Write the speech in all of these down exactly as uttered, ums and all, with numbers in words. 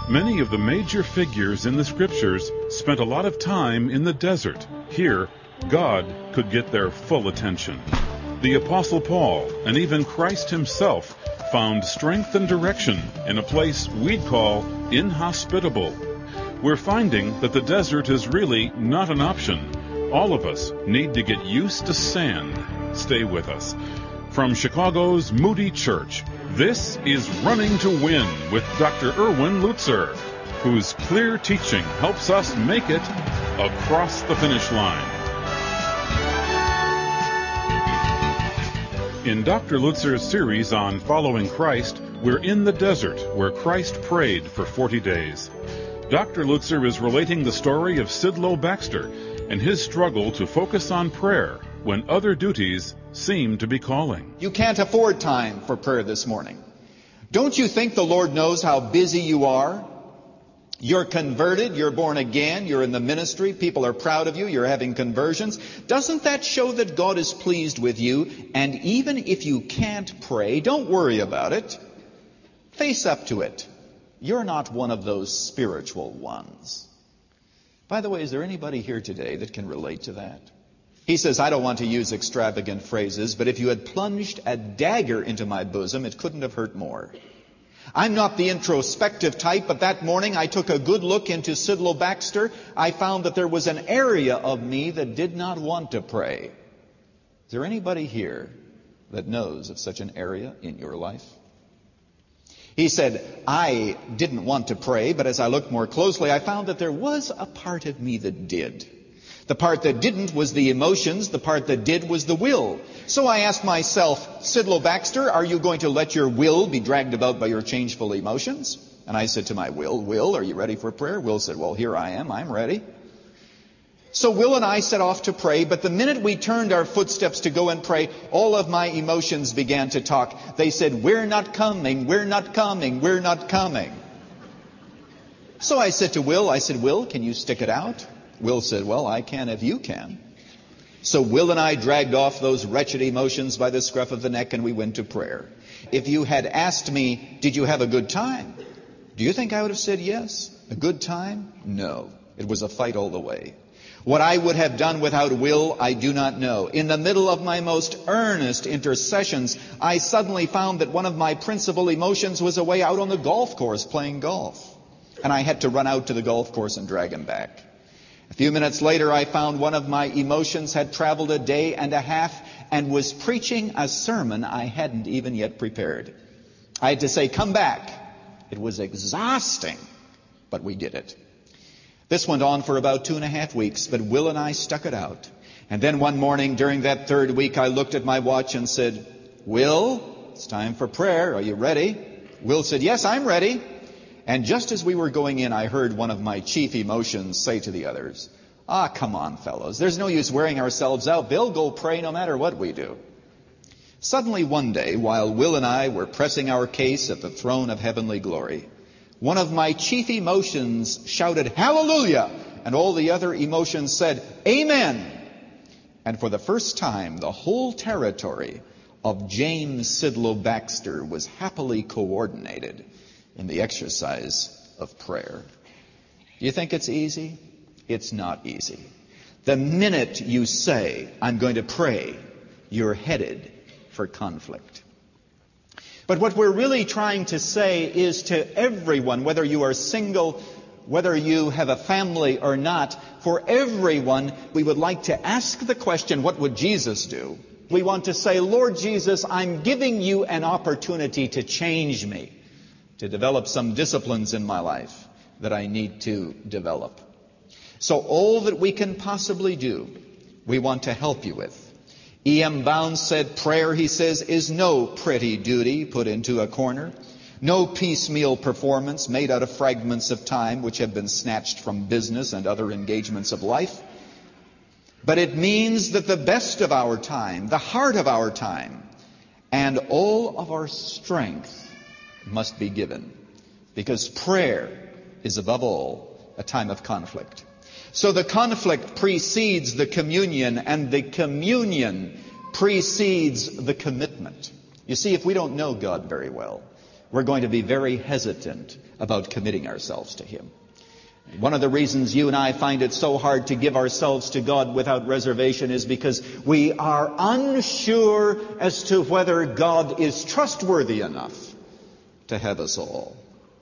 Many of the major figures in the scriptures spent a lot of time in the desert. Here, God could get their full attention. The Apostle Paul, and even Christ himself, found strength and direction in a place we'd call inhospitable. We're finding that the desert is really not an option. All of us need to get used to sand. Stay with us. From Chicago's Moody Church, this is Running to Win with Doctor Erwin Lutzer, whose clear teaching helps us make it across the finish line. In Doctor Lutzer's series on following Christ, we're in the desert where Christ prayed for forty days. Doctor Lutzer is relating the story of Sidlow Baxter and his struggle to focus on prayer when other duties seem to be calling. You can't afford time for prayer this morning. Don't you think the Lord knows how busy you are? You're converted, you're born again, you're in the ministry, people are proud of you, you're having conversions. Doesn't that show that God is pleased with you? And even if you can't pray, don't worry about it. Face up to it. You're not one of those spiritual ones. By the way, is there anybody here today that can relate to that? He says, I don't want to use extravagant phrases, but if you had plunged a dagger into my bosom, it couldn't have hurt more. I'm not the introspective type, but that morning I took a good look into Sidlow Baxter. I found that there was an area of me that did not want to pray. Is there anybody here that knows of such an area in your life? He said, I didn't want to pray, but as I looked more closely, I found that there was a part of me that did. The part that didn't was the emotions. The part that did was the will. So I asked myself, Sidlow Baxter, are you going to let your will be dragged about by your changeful emotions? And I said to my will, Will, are you ready for prayer? Will said, well, here I am. I'm ready. So Will and I set off to pray, but the minute we turned our footsteps to go and pray, all of my emotions began to talk. They said, we're not coming, we're not coming, we're not coming. So I said to Will, I said, Will, can you stick it out? Will said, well, I can if you can. So Will and I dragged off those wretched emotions by the scruff of the neck and we went to prayer. If you had asked me, did you have a good time? Do you think I would have said yes? A good time? No. It was a fight all the way. What I would have done without Will, I do not know. In the middle of my most earnest intercessions, I suddenly found that one of my principal emotions was away out on the golf course playing golf. And I had to run out to the golf course and drag him back. A few minutes later, I found one of my emotions had traveled a day and a half and was preaching a sermon I hadn't even yet prepared. I had to say, come back. It was exhausting, but we did it. This went on for about two and a half weeks, but Will and I stuck it out. And then one morning during that third week, I looked at my watch and said, Will, it's time for prayer. Are you ready? Will said, yes, I'm ready. And just as we were going in, I heard one of my chief emotions say to the others, ah, come on, fellows. There's no use wearing ourselves out. They'll go pray no matter what we do. Suddenly one day, while Will and I were pressing our case at the throne of heavenly glory, one of my chief emotions shouted, hallelujah! And all the other emotions said, amen! And for the first time, the whole territory of James Sidlow Baxter was happily coordinated in the exercise of prayer. Do you think it's easy? It's not easy. The minute you say, I'm going to pray, you're headed for conflict. But what we're really trying to say is to everyone, whether you are single, whether you have a family or not, for everyone, we would like to ask the question, what would Jesus do? We want to say, Lord Jesus, I'm giving you an opportunity to change me, to develop some disciplines in my life that I need to develop. So all that we can possibly do, we want to help you with. E M Bounds said, prayer, he says, is no pretty duty put into a corner, no piecemeal performance made out of fragments of time which have been snatched from business and other engagements of life. But it means that the best of our time, the heart of our time, and all of our strength must be given, because prayer is above all a time of conflict. So the conflict precedes the communion, and the communion precedes the commitment. You see, if we don't know God very well, we're going to be very hesitant about committing ourselves to Him. One of the reasons you and I find it so hard to give ourselves to God without reservation is because we are unsure as to whether God is trustworthy enough to have us all.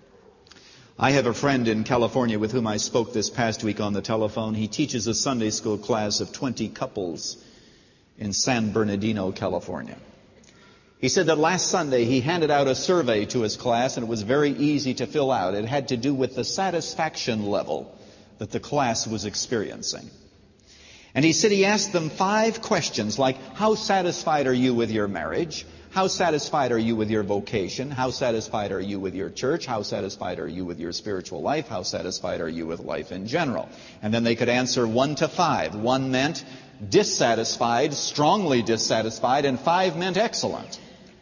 I have a friend in California with whom I spoke this past week on the telephone. He teaches a Sunday school class of twenty couples in San Bernardino, California. He said that last Sunday he handed out a survey to his class, and it was very easy to fill out. It had to do with the satisfaction level that the class was experiencing. And he said he asked them five questions like, how satisfied are you with your marriage? How satisfied are you with your vocation? How satisfied are you with your church? How satisfied are you with your spiritual life? How satisfied are you with life in general? And then they could answer one to five. One meant dissatisfied, strongly dissatisfied, and five meant excellent.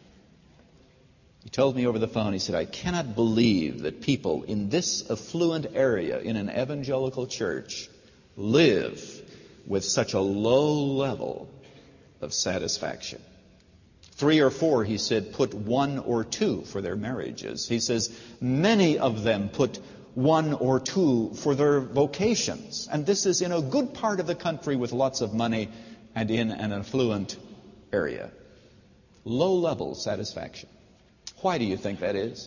He told me over the phone, he said, I cannot believe that people in this affluent area in an evangelical church live with such a low level of satisfaction. Three or four, he said, put one or two for their marriages. He says many of them put one or two for their vocations. And this is in a good part of the country with lots of money and in an affluent area. Low-level satisfaction. Why do you think that is?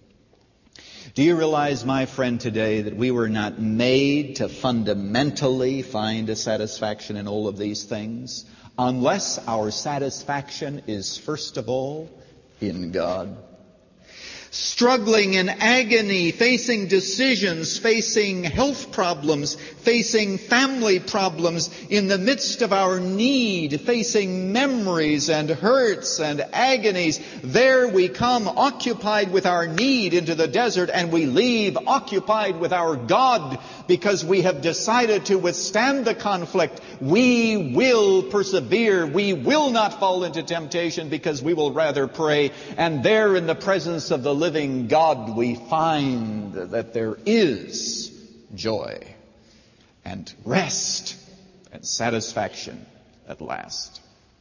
Do you realize, my friend, today that we were not made to fundamentally find a satisfaction in all of these things unless our satisfaction is, first of all, in God? Struggling in agony, facing decisions, facing health problems, facing family problems, in the midst of our need, facing memories and hurts and agonies. There we come occupied with our need into the desert, and we leave occupied with our God because we have decided to withstand the conflict. We will persevere. We will not fall into temptation because we will rather pray. And there in the presence of the living God, we find that there is joy and rest and satisfaction at last.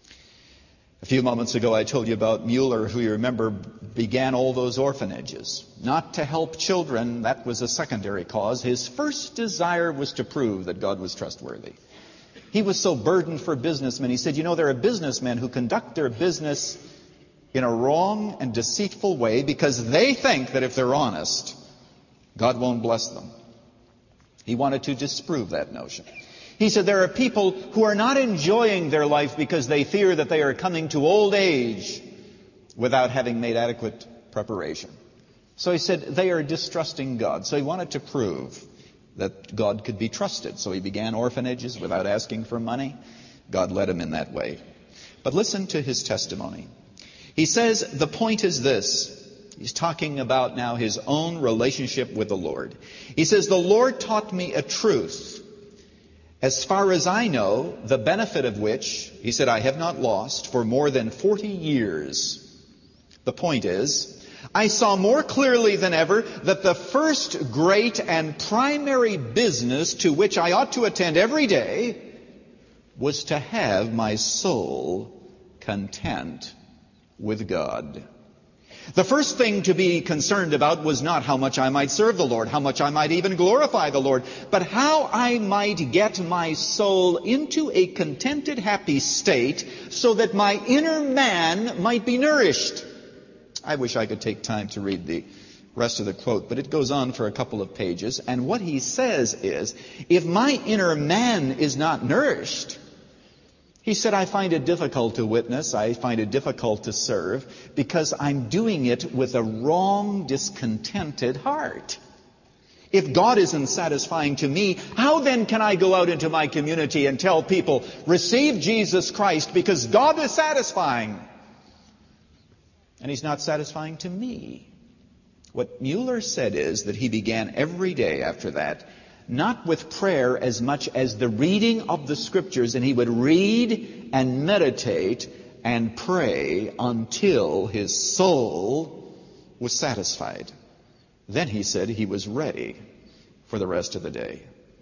A few moments ago I told you about Mueller, who you remember began all those orphanages. Not to help children, that was a secondary cause. His first desire was to prove that God was trustworthy. He was so burdened for businessmen. He said, you know, there are businessmen who conduct their business in a wrong and deceitful way because they think that if they're honest, God won't bless them. He wanted to disprove that notion. He said there are people who are not enjoying their life because they fear that they are coming to old age without having made adequate preparation. So he said they are distrusting God. So he wanted to prove that God could be trusted. So he began orphanages without asking for money. God led him in that way. But listen to his testimony. He says the point is this. He's talking about now his own relationship with the Lord. He says, the Lord taught me a truth, as far as I know, the benefit of which, he said, I have not lost for more than forty years. The point is, I saw more clearly than ever that the first great and primary business to which I ought to attend every day was to have my soul content with God. The first thing to be concerned about was not how much I might serve the Lord, how much I might even glorify the Lord, but how I might get my soul into a contented, happy state so that my inner man might be nourished. I wish I could take time to read the rest of the quote, but it goes on for a couple of pages. And what he says is, if my inner man is not nourished, he said, I find it difficult to witness, I find it difficult to serve, because I'm doing it with a wrong, discontented heart. If God isn't satisfying to me, how then can I go out into my community and tell people, receive Jesus Christ because God is satisfying? And He's not satisfying to me. What Mueller said is that he began every day after that, not with prayer as much as the reading of the Scriptures, and he would read and meditate and pray until his soul was satisfied. Then he said he was ready for the rest of the day.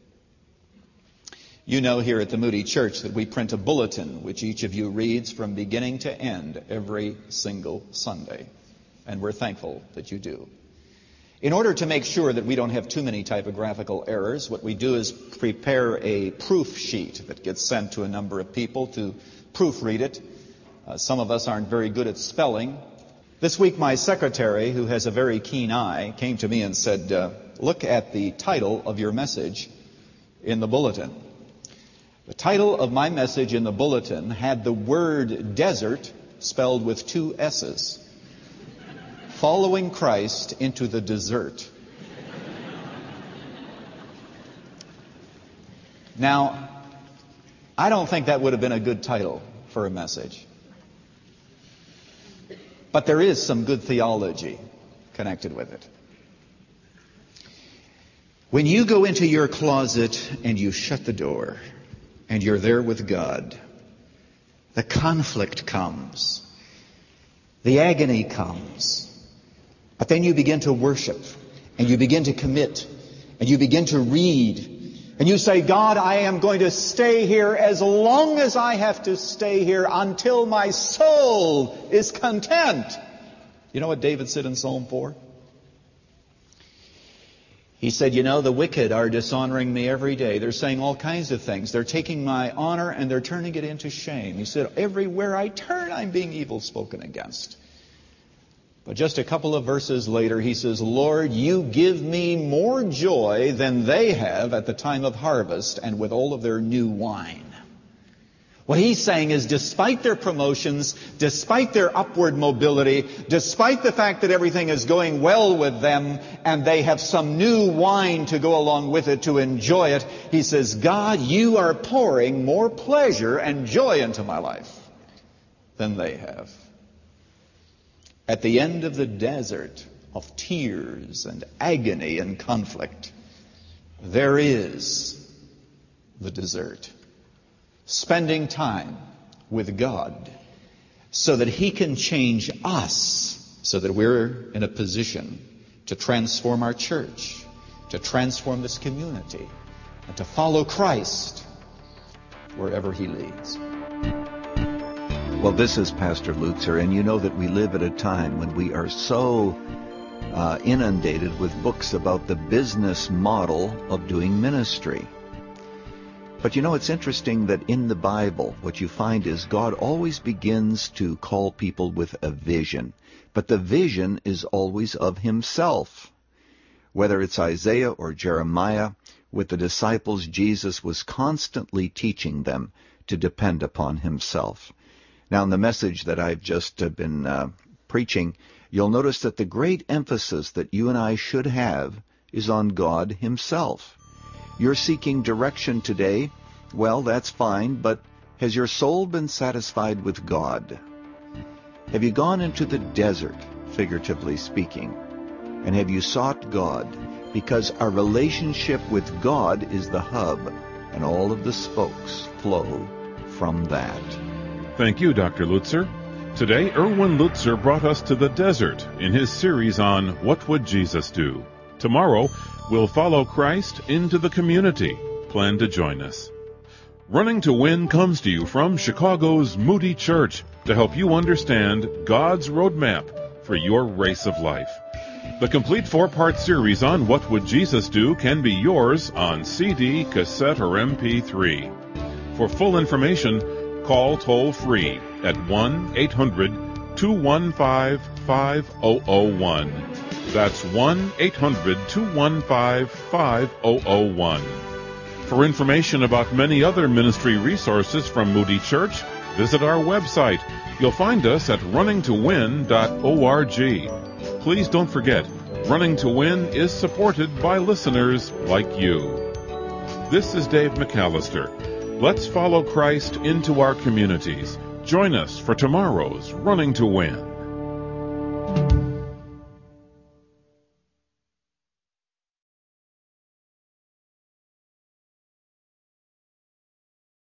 You know here at the Moody Church that we print a bulletin which each of you reads from beginning to end every single Sunday. and we're thankful that you do. In order to make sure that we don't have too many typographical errors, what we do is prepare a proof sheet that gets sent to a number of people to proofread it. Uh, some of us aren't very good at spelling. This week, my secretary, who has a very keen eye, came to me and said, uh, look at the title of your message in the bulletin. The title of my message in the bulletin had the word desert spelled with two S's. Following Christ into the desert. Now, I don't think that would have been a good title for a message. But there is some good theology connected with it. When you go into your closet and you shut the door and you're there with God, the conflict comes. The agony comes. But then you begin to worship and you begin to commit and you begin to read and you say, God, I am going to stay here as long as I have to stay here until my soul is content. You know what David said in Psalm four? He said, you know, the wicked are dishonoring me every day. They're saying all kinds of things. They're taking my honor and they're turning it into shame. He said, everywhere I turn, I'm being evil spoken against. But just a couple of verses later, he says, Lord, you give me more joy than they have at the time of harvest and with all of their new wine. What he's saying is, despite their promotions, despite their upward mobility, despite the fact that everything is going well with them and they have some new wine to go along with it to enjoy it, he says, God, you are pouring more pleasure and joy into my life than they have. At the end of the desert of tears and agony and conflict, there is the desert. Spending time with God so that He can change us so that we're in a position to transform our church, to transform this community, and to follow Christ wherever He leads. Well, this is Pastor Lutzer, and you know that we live at a time when we are so uh, inundated with books about the business model of doing ministry. But you know, it's interesting that in the Bible, what you find is God always begins to call people with a vision. But the vision is always of Himself. Whether it's Isaiah or Jeremiah, with the disciples, Jesus was constantly teaching them to depend upon Himself. Now, in the message that I've just uh, been uh, preaching, you'll notice that the great emphasis that you and I should have is on God Himself. You're seeking direction today. Well, that's fine, but has your soul been satisfied with God? Have you gone into the desert, figuratively speaking, and have you sought God? Because our relationship with God is the hub, and all of the spokes flow from that. Thank you, Doctor Lutzer. Today, Erwin Lutzer brought us to the desert in his series on What Would Jesus Do? Tomorrow, we'll follow Christ into the community. Plan to join us. Running to Win comes to you from Chicago's Moody Church to help you understand God's roadmap for your race of life. The complete four-part series on What Would Jesus Do can be yours on C D, cassette, or M P three. For full information, call toll-free at one eight hundred two one five five zero zero one. That's one eight hundred two one five five zero zero one. For information about many other ministry resources from Moody Church, visit our website. You'll find us at running to win dot org. Please don't forget, Running to Win is supported by listeners like you. This is Dave McAllister. Let's follow Christ into our communities. Join us for tomorrow's Running to Win.